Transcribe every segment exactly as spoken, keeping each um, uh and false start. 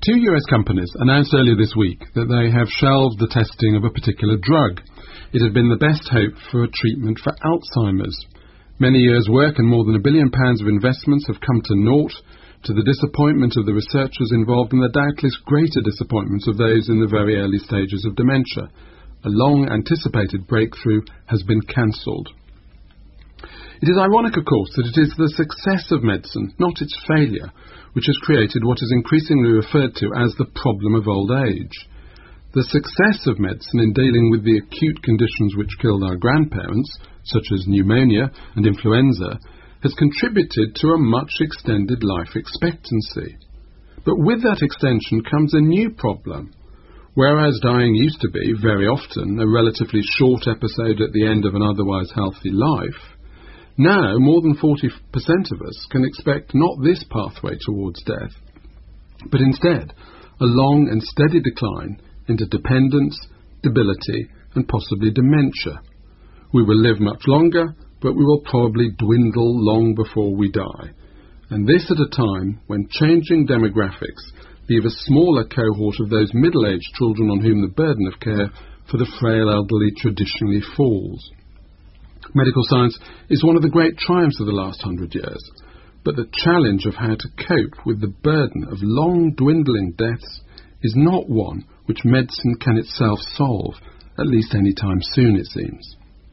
Two U S companies announced earlier this week that they have shelved the testing of a particular drug. It had been the best hope for a treatment for Alzheimer's. Many years' work and more than a billion pounds of investments have come to naught, to the disappointment of the researchers involved and the doubtless greater disappointment of those in the very early stages of dementia. A long-anticipated breakthrough has been cancelled. It is ironic, of course, that it is the success of medicine, not its failure, which has created what is increasingly referred to as the problem of old age. The success of medicine in dealing with the acute conditions which killed our grandparents, such as pneumonia and influenza, has contributed to a much extended life expectancy. But with that extension comes a new problem. Whereas dying used to be, very often, a relatively short episode at the end of an otherwise healthy life, now more than forty percent of us can expect not this pathway towards death, but instead a long and steady decline into dependence, debility, and possibly dementia. We will live much longer, but we will probably dwindle long before we die. And this at a time when changing demographics leave a smaller cohort of those middle-aged children on whom the burden of care for the frail elderly traditionally falls. Medical science is one of the great triumphs of the last hundred years, but the challenge of how to cope with the burden of long dwindling deaths is not one which medicine can itself solve, at least any time soon, it seems.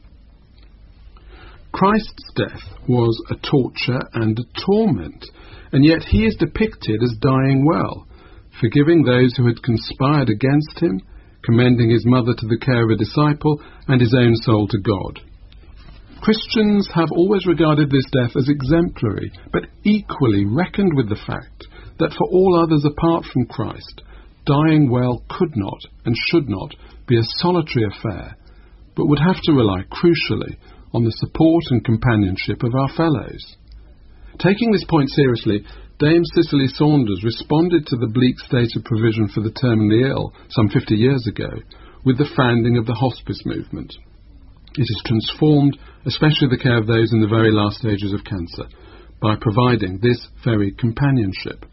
Christ's death was a torture and a torment, and yet he is depicted as dying well, forgiving those who had conspired against him, commending his mother to the care of a disciple, and his own soul to God. Christians have always regarded this death as exemplary, but equally reckoned with the fact that for all others apart from Christ, dying well could not and should not be a solitary affair, but would have to rely crucially on the support and companionship of our fellows. Taking this point seriously, Dame Cicely Saunders responded to the bleak state of provision for the terminally ill some fifty years ago with the founding of the hospice movement. It has transformed especially the care of those in the very last stages of cancer by providing this very companionship.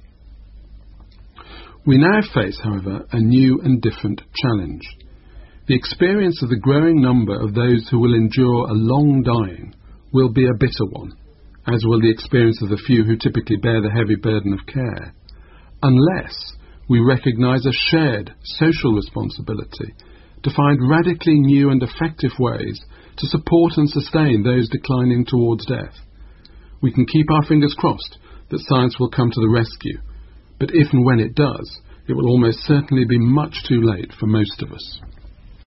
We now face, however, a new and different challenge. The experience of the growing number of those who will endure a long dying will be a bitter one, as will the experience of the few who typically bear the heavy burden of care, unless we recognise a shared social responsibility to find radically new and effective ways to support and sustain those declining towards death. We can keep our fingers crossed that science will come to the rescue, but if and when it does, it will almost certainly be much too late for most of us.